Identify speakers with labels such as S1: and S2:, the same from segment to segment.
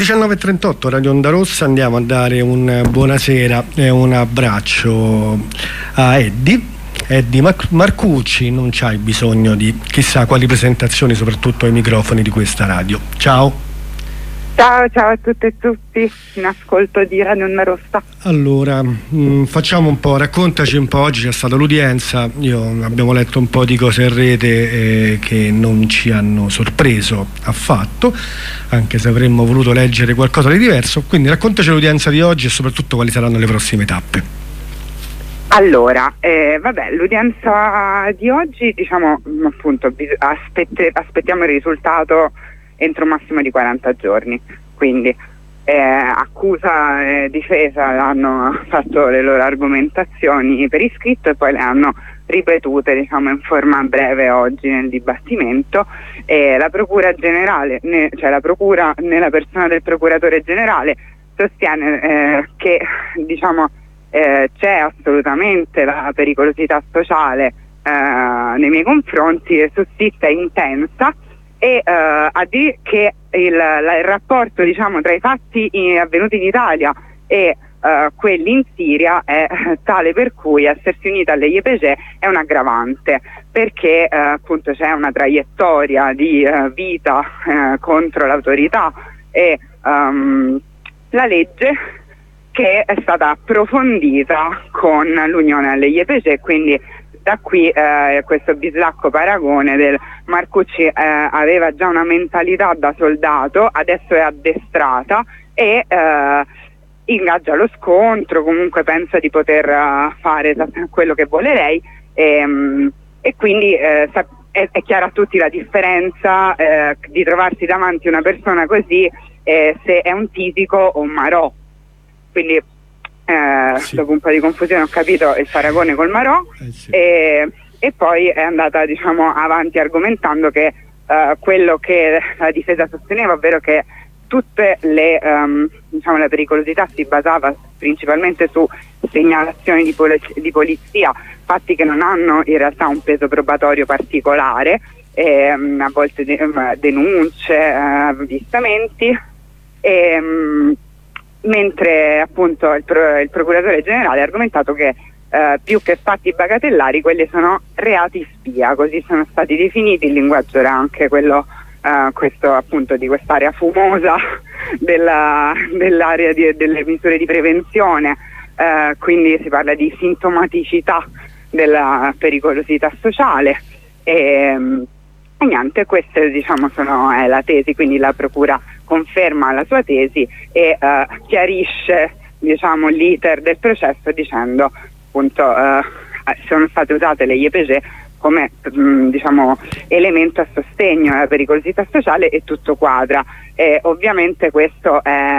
S1: 19:38, Radio Onda Rossa. Andiamo a dare un buonasera e un abbraccio a Eddie Marcucci. Non c'hai bisogno di chissà quali presentazioni, soprattutto ai microfoni di questa radio. Ciao.
S2: Ciao a tutte e tutti in ascolto di Radio Onda Rossa.
S1: Allora, facciamo un po', raccontaci un po'. Oggi c'è stata l'udienza, abbiamo letto un po' di cose in rete che non ci hanno sorpreso affatto, anche se avremmo voluto leggere qualcosa di diverso. Quindi raccontaci l'udienza di oggi e soprattutto quali saranno le prossime tappe.
S2: Allora, l'udienza di oggi, diciamo, appunto, aspettiamo il risultato entro un massimo di 40 giorni, quindi accusa e difesa hanno fatto le loro argomentazioni per iscritto e poi le hanno ripetute, diciamo, in forma breve oggi nel dibattimento. La Procura Generale, la Procura nella persona del Procuratore Generale, sostiene che, diciamo, c'è assolutamente la pericolosità sociale nei miei confronti, e sussiste intensa, e a dire che il rapporto, diciamo, tra i fatti avvenuti in Italia e quelli in Siria è tale per cui essersi unita alle YPG è un aggravante, perché appunto c'è una traiettoria di vita contro l'autorità e la legge che è stata approfondita con l'unione alle YPG. Quindi da qui questo bislacco paragone del Marcucci aveva già una mentalità da soldato, adesso è addestrata e ingaggia lo scontro, comunque pensa di poter fare quello che vuole lei, e quindi è chiara a tutti la differenza di trovarsi davanti una persona così, se è un tisico o un marò. Quindi
S1: Sì.
S2: Dopo un po' di confusione ho capito il paragone col Marò,
S1: Sì.
S2: e poi è andata, diciamo, avanti argomentando che quello che la difesa sosteneva, ovvero che tutte le diciamo, la pericolosità si basava principalmente su segnalazioni di polizia, fatti che non hanno in realtà un peso probatorio particolare, a volte denunce, avvistamenti, mentre appunto il procuratore generale ha argomentato che più che fatti bagatellari, quelli sono reati spia, così sono stati definiti. Il linguaggio era anche quello questo, appunto, di quest'area fumosa dell'area delle misure di prevenzione, quindi si parla di sintomaticità della pericolosità sociale, e niente, questa, diciamo, è la tesi. Quindi la procura conferma la sua tesi e chiarisce, diciamo, l'iter del processo dicendo, appunto, sono state usate le YPG come diciamo, elemento a sostegno della pericolosità sociale e tutto quadra. Ovviamente questo è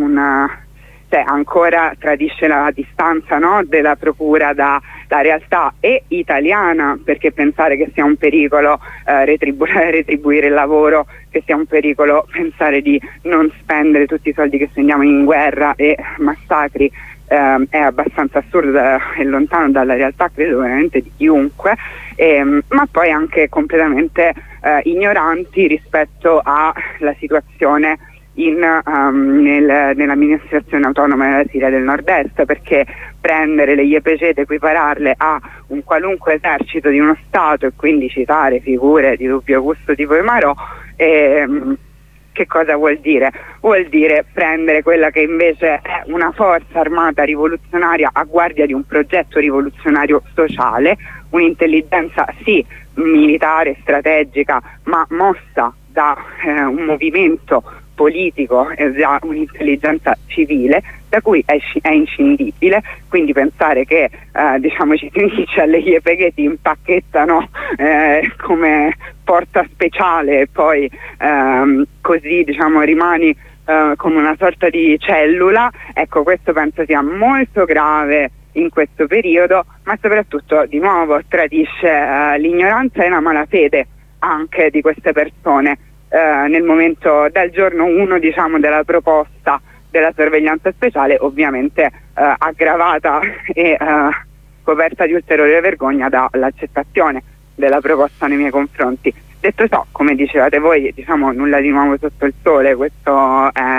S2: ancora tradisce la distanza, no, della procura dalla realtà italiana, perché pensare che sia un pericolo retribuire il lavoro, che sia un pericolo pensare di non spendere tutti i soldi che spendiamo in guerra e massacri è abbastanza assurdo e lontano dalla realtà, credo, veramente di chiunque, ma poi anche completamente ignoranti rispetto alla situazione nell'amministrazione autonoma della Siria del Nord-Est, perché prendere le YPG ed equipararle a un qualunque esercito di uno Stato e quindi citare figure di dubbio gusto tipo i Marò, che cosa vuol dire? Vuol dire prendere quella che invece è una forza armata rivoluzionaria a guardia di un progetto rivoluzionario sociale, un'intelligenza sì militare, strategica, ma mossa da un movimento politico e da un'intelligenza civile da cui è inscindibile. Quindi pensare che diciamo ci si dice alle YPG che ti impacchettano come porta speciale e poi così, diciamo, rimani come una sorta di cellula, ecco, questo penso sia molto grave in questo periodo, ma soprattutto, di nuovo, tradisce l'ignoranza e la malafede anche di queste persone nel momento del giorno 1, diciamo, della proposta della sorveglianza speciale, ovviamente aggravata e coperta di ulteriore vergogna dall'accettazione della proposta nei miei confronti. Detto ciò, come dicevate voi, diciamo, nulla di nuovo sotto il sole, questo è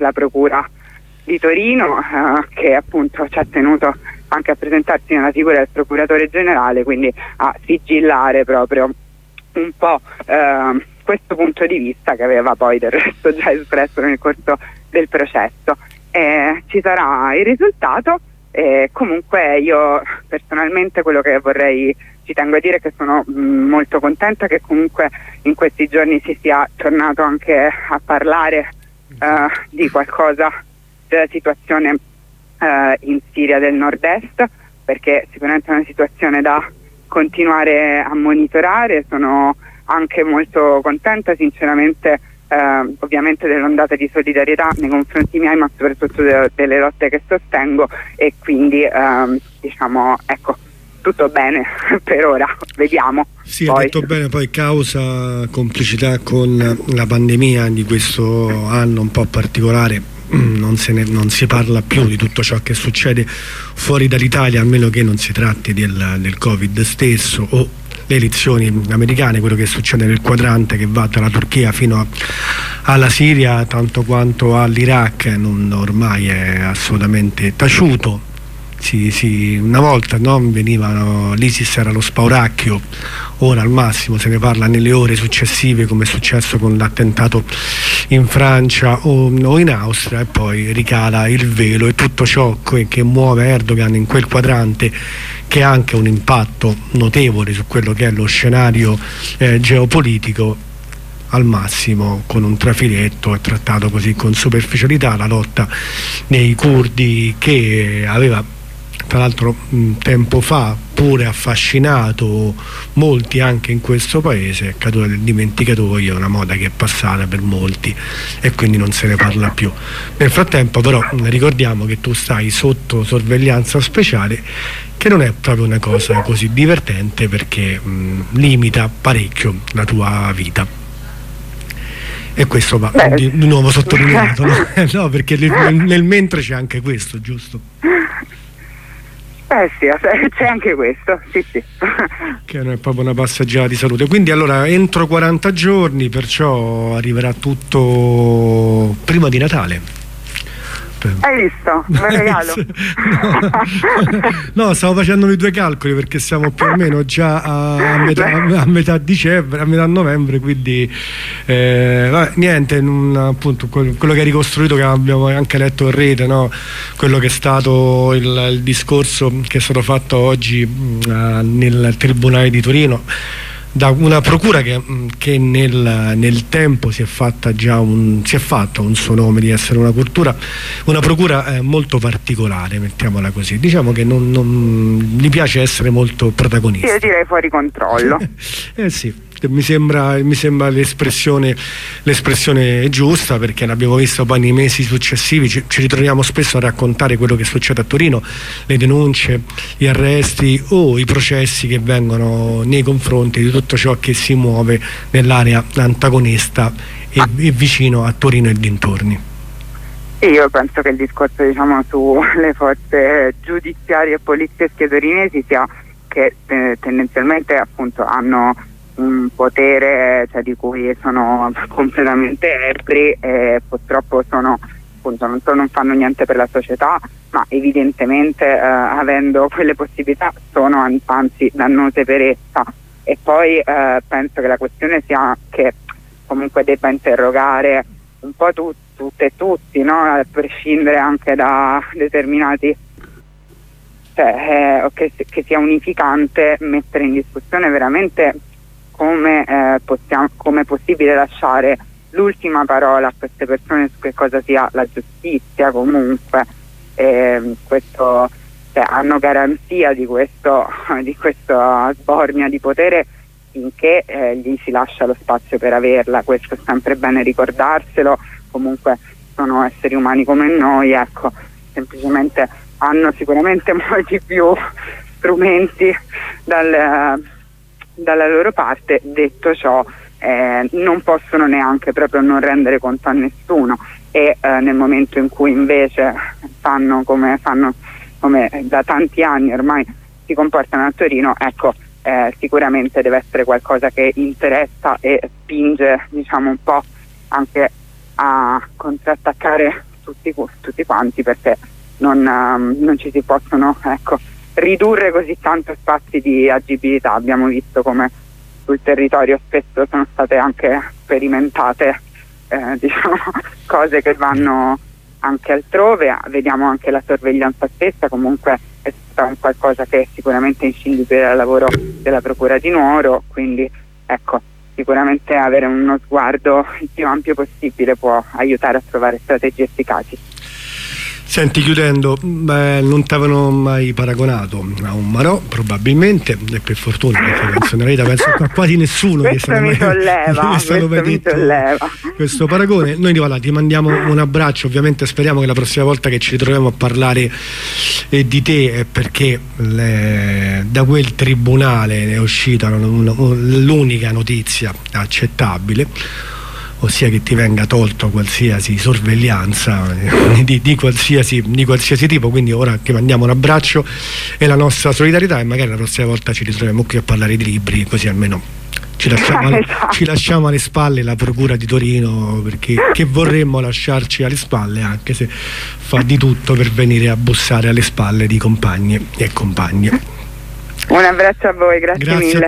S2: la Procura di Torino, che appunto ci ha tenuto anche a presentarsi nella figura del procuratore generale, quindi a sigillare proprio un po' questo punto di vista che aveva poi del resto già espresso nel corso del processo. Ci sarà il risultato. Comunque io personalmente quello che ci tengo a dire è che sono molto contenta che comunque in questi giorni si sia tornato anche a parlare di qualcosa della situazione in Siria del nord-est, perché sicuramente è una situazione da continuare a monitorare. Sono anche molto contenta sinceramente ovviamente dell'ondata di solidarietà nei confronti miei, ma soprattutto delle lotte che sostengo, e quindi diciamo ecco, tutto bene per ora, vediamo.
S1: Sì, ha detto bene, poi causa complicità con la pandemia di questo anno un po' particolare, non si parla più di tutto ciò che succede fuori dall'Italia, a meno che non si tratti del Covid stesso o le elezioni americane, quello che succede nel quadrante che va dalla Turchia fino alla Siria, tanto quanto all'Iraq, ormai è assolutamente taciuto. Una volta venivano, l'ISIS era lo spauracchio, ora al massimo se ne parla nelle ore successive, come è successo con l'attentato in Francia o in Austria, e poi ricala il velo, e tutto ciò che muove Erdogan in quel quadrante, che ha anche un impatto notevole su quello che è lo scenario geopolitico, al massimo con un trafiletto è trattato così con superficialità. La lotta dei curdi, che aveva tra l'altro tempo fa pure affascinato molti anche in questo paese, è caduta nel dimenticatoio, è una moda che è passata per molti e quindi non se ne parla più. Nel frattempo però ricordiamo che tu stai sotto sorveglianza speciale, che non è proprio una cosa così divertente, perché limita parecchio la tua vita. E questo va di nuovo sottolineato, no? No, perché nel mentre c'è anche questo, giusto?
S2: Sì, c'è anche questo, sì.
S1: Che non è proprio una passeggiata di salute. Quindi allora entro 40 giorni, perciò arriverà tutto prima di Natale.
S2: Hai visto? Un regalo.
S1: No, stavo facendo i due calcoli, perché siamo più o meno già a metà dicembre, a metà novembre, quindi niente, appunto quello che hai ricostruito, che abbiamo anche letto in rete, no? Quello che è stato il discorso che è stato fatto oggi nel Tribunale di Torino, da una procura che nel tempo si è fatta un suo nome di essere una procura molto particolare, mettiamola così. Diciamo che non gli piace essere molto protagonista.
S2: Io direi fuori controllo.
S1: Sì, mi sembra l'espressione giusta, perché l'abbiamo visto poi nei mesi successivi, ci ritroviamo spesso a raccontare quello che succede a Torino, le denunce, gli arresti o i processi che vengono nei confronti di tutto ciò che si muove nell'area antagonista e vicino a Torino e dintorni.
S2: Io penso che il discorso, diciamo, sulle forze giudiziarie e poliziesche torinesi sia che tendenzialmente appunto hanno un potere, cioè, di cui sono completamente ebbri, e purtroppo appunto non fanno niente per la società, ma evidentemente avendo quelle possibilità sono anzi dannose per essa. E poi penso che la questione sia che comunque debba interrogare un po' tutte e tutti, no? A prescindere anche da determinati, che sia unificante mettere in discussione veramente come è possibile lasciare l'ultima parola a queste persone su che cosa sia la giustizia. Comunque questo, hanno garanzia di questa sbornia di potere finché gli si lascia lo spazio per averla. Questo è sempre bene ricordarselo. Comunque sono esseri umani come noi, ecco, semplicemente hanno sicuramente molti più strumenti dalla loro parte. Detto ciò, non possono neanche proprio non rendere conto a nessuno, e nel momento in cui invece fanno come da tanti anni ormai si comportano a Torino, ecco, sicuramente deve essere qualcosa che interessa e spinge, diciamo, un po' anche a contrattaccare tutti quanti, perché non ci si possono, ecco, ridurre così tanto spazi di agibilità. Abbiamo visto come sul territorio spesso sono state anche sperimentate diciamo cose che vanno anche altrove. Vediamo anche la sorveglianza stessa, comunque è stata un qualcosa che è sicuramente inscindibile dal lavoro della Procura di Nuoro, quindi ecco, sicuramente avere uno sguardo il più ampio possibile può aiutare a trovare strategie efficaci.
S1: Senti, chiudendo, non ti avevano mai paragonato a un Marò, probabilmente, e per fortuna, perché canzonalità penso a quasi nessuno
S2: questo mi solleva
S1: questo paragone. Noi ti mandiamo un abbraccio, ovviamente speriamo che la prossima volta che ci ritroviamo a parlare di te, perché da quel tribunale è uscita l'unica notizia accettabile, ossia che ti venga tolto qualsiasi sorveglianza di qualsiasi tipo. Quindi ora ti mandiamo un abbraccio e la nostra solidarietà, e magari la prossima volta ci ritroviamo qui a parlare di libri, così almeno ci lasciamo alle spalle la Procura di Torino, perché che vorremmo lasciarci alle spalle, anche se fa di tutto per venire a bussare alle spalle di compagni e compagni.
S2: Un abbraccio a voi, grazie mille.